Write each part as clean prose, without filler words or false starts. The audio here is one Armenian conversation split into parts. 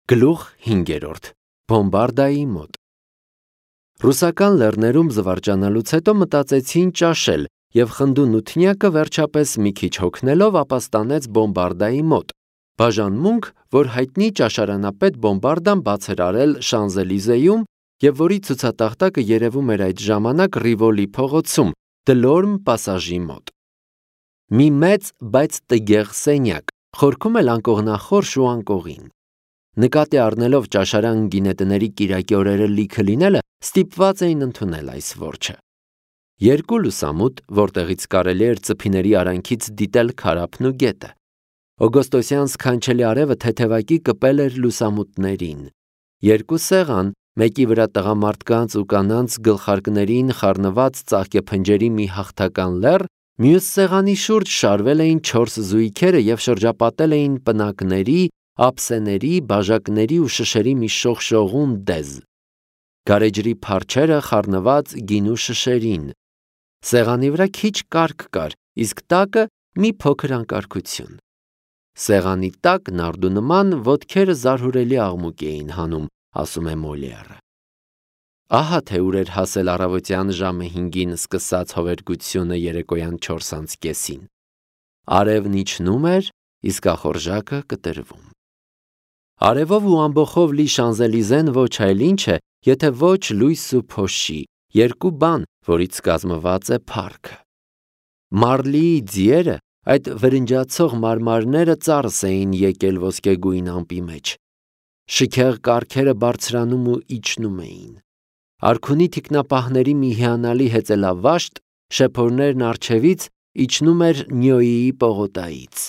Գլուխ 5. Բոմբարդայի մոտ Ռուսական լեռներում զվարճանալուց հետո մտածեցին ճաշել և խնդուն ութնյակը վերջապես մի քիչ հոգնելով ապաստանեց Բոմբարդայի մոտ, բաժանմունք, որ հայտնի ճաշարանապետ Բոմբարդան բաց էր արել Շանզելիզեում և որի ցուցատախտակը երևում էր այդ ժամանակ Ռիվոլի փողոցում, Դելորմ պասաժի մոտ։ Մի մեծ, բայց տգեղ սենյակ, խորքում էլ անկողնախորշ ու անկողին։ Նկատի առնելով ճաշարան գինետների կիրակի օրերը լիքը լինելը, ստիպված էին ընդունել այս որջը։ Երկու լուսամուտ, որտեղից կարելի էր ծփիների արանքից դիտել Քարափն ու գետը։ Օգոստոսյան սքանչելի արևը թեթևակի կպել էր լուսամուտներին։ Երկու սեղան, մեկի վրա տղամարդկանց ու կանանց գլխարկներին խառնված ծաղկեփնջերի մի հաղթական լեռ, մյուս սեղանի շուրջ շարվել էին 4 զույգերը և շրջապատել էին պնակների, ափսեների, բաժակների ու շշերի մի շողշողուն դեզ։ Գարեջրի փարչերը խառնված գինու շշերին։ Սեղանի վրա քիչ կարգ կար, իսկ տակը մի փոքր անկարգություն։ Սեղանի տակ նարդունման ոտքերը զարհուրելի աղմուկ էին հանում, ասում է Մոլիերը։ Ահա թե ուր էր հասել առավոտյան ժամը 5-ին սկսած հովերգությունը երեկոյան 4:30-ին։ Արևն իջնում էր, իսկ ախորժակը կտրվում։ Արևով ու ամբոխով լի Շանզելիզեն ոչ այլ ինչ է, եթե ոչ լույս ու փոշի, երկու բան, որից կազմված է փառքը։ Մարլիի ձիերը, այդ վրնջացող մարմարները ծարս էին եկել ոսկեգույն ամպի մեջ։ Շքեղ կառքերը բարձրանում ու իջնում էին։ Արքունի թիկնապահների մի հիանալի հեծելավաշտ, շեփորներն առջևից իջնում էր Նյոյիի պողոտայից։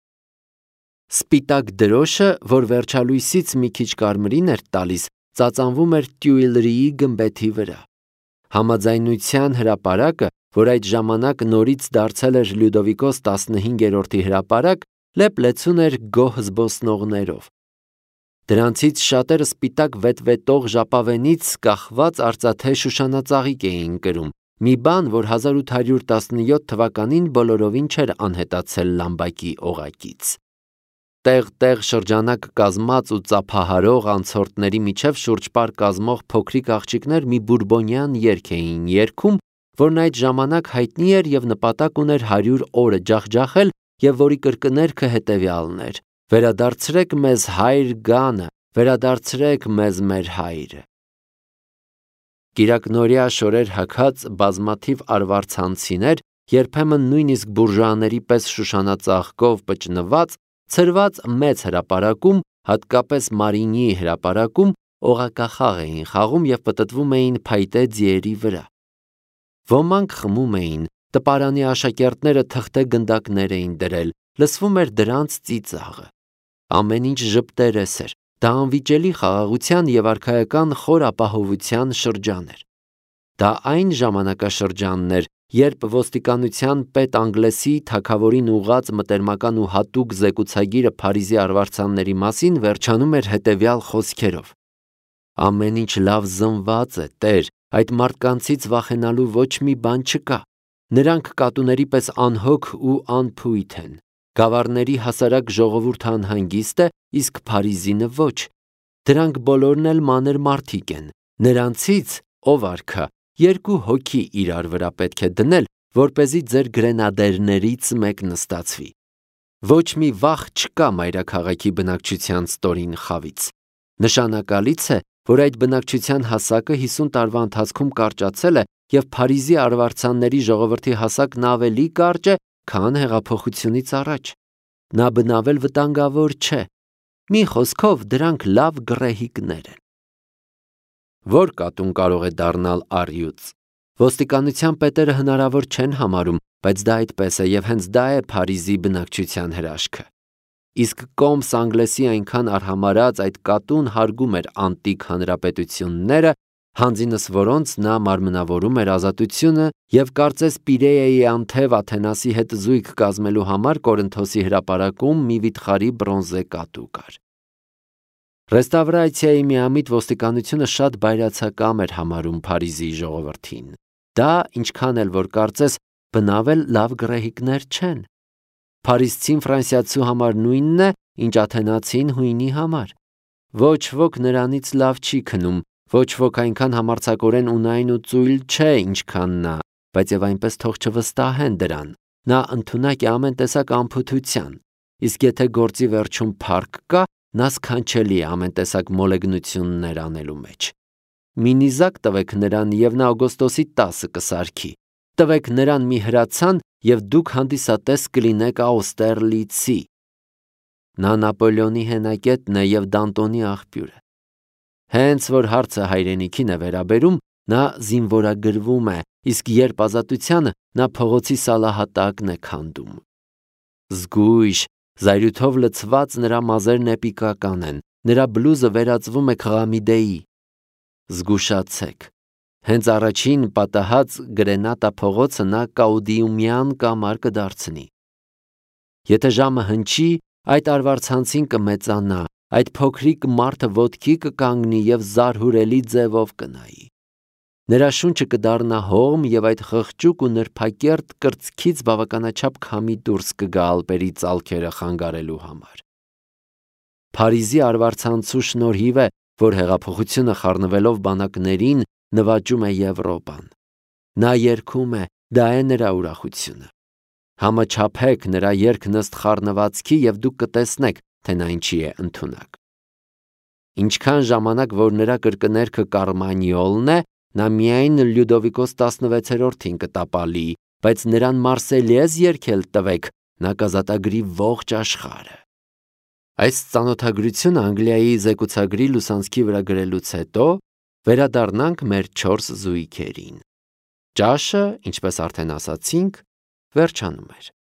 Սպիտակ դրոշը, որ վերջալույսից մի քիչ կարմրին էր տալիս, ծածանվում էր Տյուիլրիի գմբեթի վրա։ Համաձայնության հրապարակը, որ այդ ժամանակ նորից դարձել էր Լյուդովիկոս 15-րդի հրապարակ, լեփ-լեցուն էր գոհ զբոսնողներով։ Դրանցից շատերը սպիտակ վետվետող ժապավենից կախված արծաթե շուշանածաղիկ էին կրում, մի բան, որ 1817 թվականին բոլորովին չէր անհետացել Լամբակի օղակից։ Տեղ-տեղ շրջանակ կազմած ու ծափահարող անցորդների միջև շուրջպար կազմող փոքրիկ աղջիկներ մի բուրբոնյան երգ էին երգում, որն այդ ժամանակ հայտնի էր և նպատակ ուներ 100 օրը ջախջախել և որի կրկներգը հետևյալն էր. «Վերադարձրեք մեզ հայր Գանը, վերադարձրեք մեզ մեր հայրը»։ Կիրակնօրյա շորեր հագած բազմաթիվ արվարձանցիներ, երբեմն նույնիսկ բուրժուաների պես շուշանածաղկով պճնված, ցրված մեծ հրապարակում, հատկապես Մարինյի հրապարակում, օղակախաղ էին խաղում և պտտվում էին փայտե ձիերի վրա։ Ոմանք խմում էին, տպարանի աշակերտները թղթե գնդակներ էին դրել, լսվում էր դրանց ծիծաղը։ Ամեն ինչ ժպտերես էր, դա անվիճելի խաղաղության և արքայական խոր ապահովության շրջան էր։ Դա այն ժամանակաշրջանն էր, երբ ոստիկանության պետ Անգլեսի թագավորին ուղղած մտերմական ու հատուկ զեկուցագիրը Փարիզի արվարձանների մասին վերջանում էր հետևյալ խոսքերով. «Ամեն ինչ լավ զնված է, տեր, այդ մարդկանցից վախենալու ոչ մի բան չկա։ Նրանք կատուների պես անհոգ ու անփույթ են։ Գավառների հասարակ ժողովուրդը անհանգիստ է, իսկ Փարիզինը ոչ։ Դրանք բոլորն էլ մանր մարդիկ են։ Նրանցից, ով արքա, 2 հոգի իրար վրա պետք է դնել, որպեսզի ձեր գրենադերներից մեկն ստացվի։ Ոչ մի վախ չկա մայրաքաղաքի բնակչության ստորին խավից։ Նշանակալից է, որ այդ բնակչության հասակը 50 տարվա ընթացքում կարճացել է և Փարիզի արվարձանների ժողովրդի հասակն ավելի կարճ է, քան հեղափոխությունից առաջ։ Նա բնավել վտանգավոր չէ։ Մի խոսքով, դրանք լավ գռեհիկներ են»։ Որ կատուն կարող է դառնալ առյուծ։ Ոստիկանության պետերը հնարավոր չեն համարում, բայց դա այդպես է և հենց դա է Փարիզի բնակչության հրաշքը։ Իսկ կոմս Անգլեսի այնքան արհամարհած այդ կատուն հարգում էր անտիկ հանրապետությունները, հանձինս որոնց նա մարմնավորում էր ազատությունը և կարծես Պիրեայի անթև Աթենասի հետ զույգ կազմելու համար Կորինթոսի հրապարակում մի վիթխարի բրոնզե կատու կար։ Ռեստավրացիայի միամիտ ոստիկանությունը շատ բայրացակամ էր համարում Փարիզի ժողովրդին։ Դա, ինչքան էլ որ կարծես, բնավել լավ գռեհիկներ չեն։ Փարիզցին ֆրանսիացու համար նույնն է, ինչ աթենացին հույնի համար։ Ոչ ոք նրանից լավ չի քնում, ոչ ոք այնքան համարձակորեն ունայն ու ծույլ չէ, ինչքան նա, բայց եւ այնպես թող չվստահեն դրան։ Նա ընդունակ է ամեն տեսակ անփութության, իսկ եթե գործի վերջում փառք կա, նա սքանչելի է ամեն տեսակ մոլեգնություններ անելու մեջ։ Մի նիզակ տվեք նրան եւ նա օգոստոսի 10-ը կսարքի։ Տվեք նրան մի հրացան եւ դուք հանդիսատես կլինեք Աուստերլիցի։ Նա Նապոլեոնի հենակետն է եւ Դանտոնի աղբյուրը։ Հենց որ հարցը հայրենիքին է վերաբերում, նա զինվորագրվում է, իսկ երբ ազատությանը, նա փողոցի սալահատակն է քանդում։ Զգույշ, զայրույթով լցված նրա մազերն էպիկական են, նրա բլուզը վերածվում է քղամիդեի։ Զգուշացեք, հենց առաջին պատահած գրենատա փողոցը նա կաուդիումյան կամար կդարձնի։ Եթե ժամը հնչի, այդ արվարձանցին կմեծանա, այդ փոքրիկ մարդը ոտքի կկանգնի եւ զարհուրելի ձևով կնայի։ Նրա շունչը կդառնա հողմ եւ այդ խղճուկ ու նրբակերտ կրծքից բավականաչափ քամի դուրս կգա ալպերի ծալքերը խանգարելու համար։ Փարիզի արվարձանցու շնորհիվ է, որ հեղափոխությունը խառնվելով բանակներին նվաճում է Եվրոպան։ Նա երգում է, դա է նրա ուրախությունը։ Համաչափեք նրա երգն ըստ խառնվածքի եւ դուք կտեսնեք, թե նա ինչի է ընդունակ։ Ինչքան ժամանակ որ նրա կրկներքը Կարմանյոլն է, նա միայն Լյուդովիկոս 16-ին կտապալի, բայց նրան Մարսելիեզ երգել տվեք, նա կազատագրի ողջ աշխարհը։ Այս ծանոթագրությունը Անգլիայի զեկուցագրի լուսանցքի վրա գրելուց հետո վերադառնանք մեր 4 զույգերին։ Ճաշը, ինչպես արդեն ասացինք, վերջանում էր։